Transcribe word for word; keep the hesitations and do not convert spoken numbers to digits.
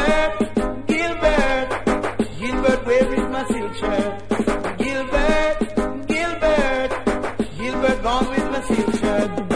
Gilbert, Gilbert, Gilbert, where is my silk shirt? Gilbert, Gilbert, Gilbert gone with my silk shirt.